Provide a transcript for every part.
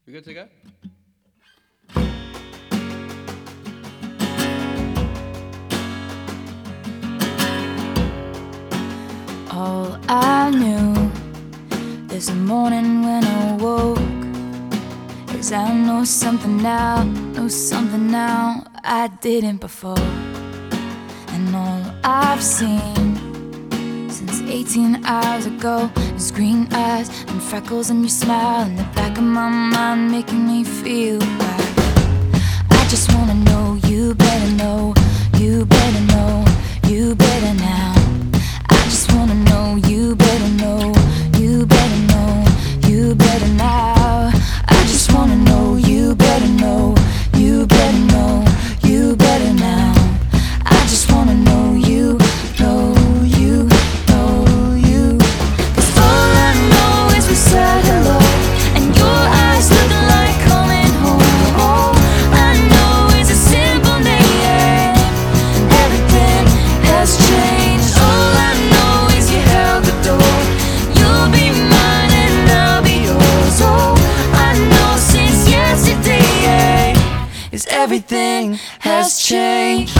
We good to go? All I knew this morning when I woke is I know something now I didn't before. And all I've seen since 18 hours ago is green eyes and freckles and your smile in the back of my mind, making me feel right. I just wanna know, you better know, you better know, you better now. I just wanna know, you better know, you better know, you better now. I just wanna know, you better know, you better know, you better now. I just wanna know, you know, you know, you. 'Cause all I know is we said hello, and your eyes looking like coming home. All I know is a simple name. Everything has changed. All I know is you held the door. You'll be mine and I'll be yours. All I know since yesterday is everything has changed.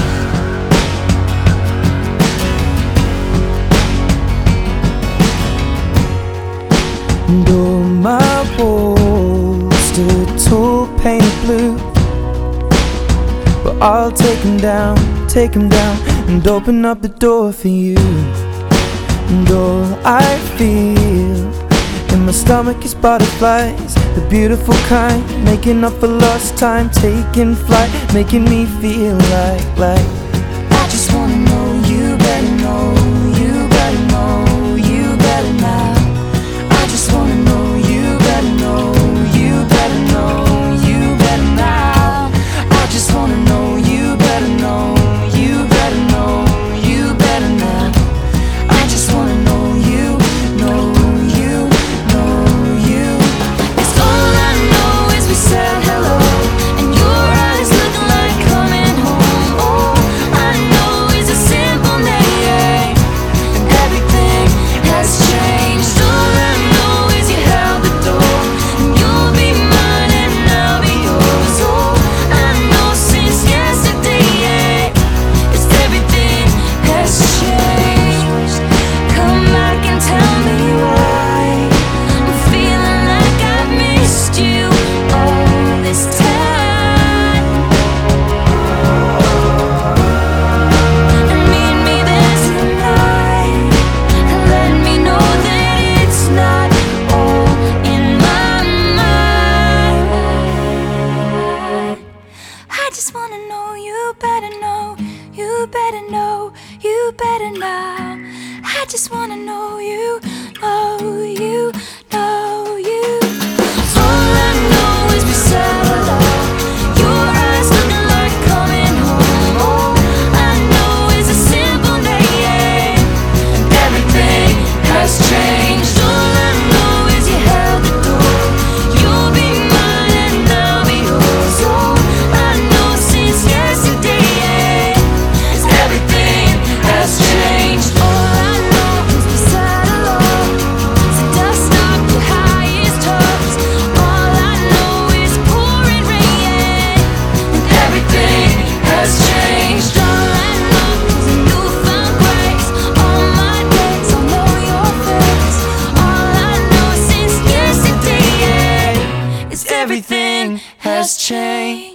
And all my walls stood tall, painted blue, but I'll take them down, and open up the door for you. And all I feel in my stomach is butterflies, the beautiful kind, making up for lost time, taking flight, making me feel like I just wanna know, you better know, you better know, you better now. I just wanna know, you better know, you better know, you better now. I just wanna know, you better know, you better know, you better now. I just wanna know, you know, you know, you. 'Cause all I know is we said hello, and your eyes looking like coming home. All I know is a simple name, and everything has changed. All I know is you held the door, and you'll be mine and I'll be yours. All I know since yesterday is everything has changed. Come back and tell me why I'm feeling like I've missed you all this time. And meet me there tonight, and let me know that it's not all in my mind. I just wanna know, you better know, you better know, you better now. I just wanna know, you know, you know, you. All I know is we said hello, your eyes looking like coming home. All I know is a simple name, and everything has changed. All I know is you held the door. You'll be mine and I'll be yours. All I know since yesterday is everything has changed. All I know is we said hello, so dust off your highest hopes. All I know is pouring rain, and everything has changed. All I know is a newfound grace. All my days I'll know your face. All I know since yesterday is everything has changed.